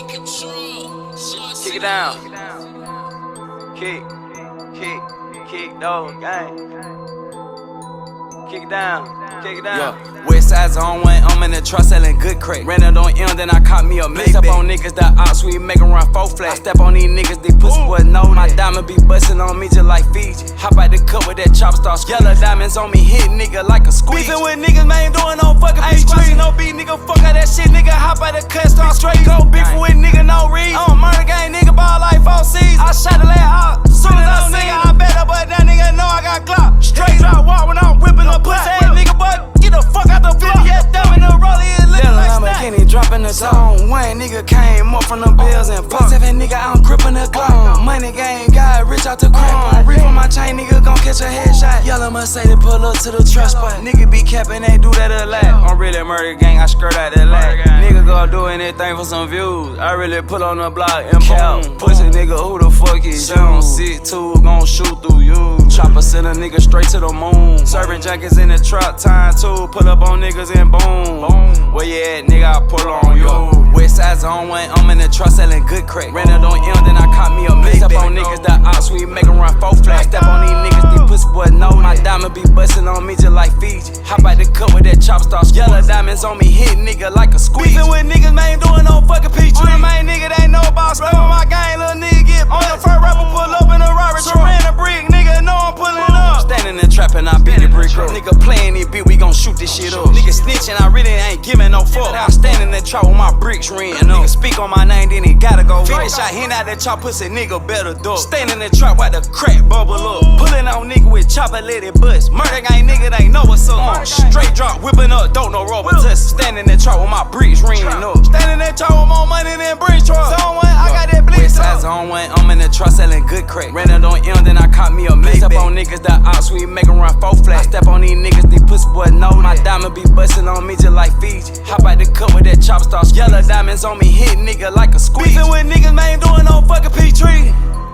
Kick it down. Kick, dog, gang. Kick it down, kick it down. Yeah. West side zone when I'm in the truck selling good crack. Ran it on M, then I caught me a mix up on niggas that ops, we make 'em run 4 flat. I step on these niggas, they pussy boy know. My diamond be bustin' on me just like Fiji. Hop out the cup with that chop star. Yellow diamonds on me, hit nigga like a squeeze. Beefin' with niggas, man, doing no fucking beef. Ain't no beat, nigga, fuck out that shit, nigga. Hop out the cut, start straight go. Beefin' with nigga, no reason. Murder gang, nigga, ball like 4 seasons. I shot the last out, soon as I see I bet up, but that nigga know I got clout. Straight drop walk when I'm whipping a pussy ass nigga, but get the fuck out the block. Yeah, dumb in the roller, it look like Lamborghini dropping the zone. One nigga came up from the bills and fuck 7 nigga, I'm gripping the Glock. Money game, got rich out the crap. Reef on my chain, nigga gon' catch a headshot. Yellow Mercedes pull up to the trust spot. Nigga be capping, they do that a lot. I'm really murder gang, I skirt out that lot. Nigga gon' do anything for some views. I really put on the block and boom. Pussy nigga, who the fuck is you? Sit two, gon' shoot through you. Chopper send a nigga straight to the moon. Serving junkies in the trap time too. Pull up on niggas and boom. Where you at, nigga? I pull on you. West side zone when I'm in the truck selling good crack. Ran it on M, then I caught me a mix up on niggas that ops, we make 'em run 4 flat. Step on these niggas, these pussy boy know. My diamond be bustin' on me just like Fiji. Hop out the cup with that chop star. Yellow diamonds on me, hit nigga like a squeeze. Beefin' with niggas, man, doing no fucking peach. On the main nigga, they know about spell on my gang, little nigga get on the first rapper, pull up in a robbery. Ran a brick, nigga, know I'm pulling up. Standing in the trap and I beat the brick up. Nigga playin' this beat, we gon' shoot this shit up. Nigga snitchin', I really ain't giving no fuck. I stand in the trap with my bricks ring. Nigga speak on my name, then he gotta go. Finish shot, hit out that chop, pussy nigga better duck. Stand in the trap while the crack bubble up. Pullin' on nigga with chopper, let it bust. Murder gang nigga, they know what's up. Straight drop, whippin' up, don't know rubber touch. Stand in the trap with my bricks ring up. Stand in that trap with more money than bridge truck. Zone one, I got that blitz up. Zone one, I'm in the truck selling good crack. Ran it on M, then I caught me a mix up on niggas that ops, we make 'em run 4 flat. I step on these niggas, these pussy boy know. My diamond be bustin' on me just like Fiji. Hop out the cup with that chop star. Yellow diamonds on me, hit nigga like a squeeze. Beefin' with niggas, man, doing no fucking peach tree.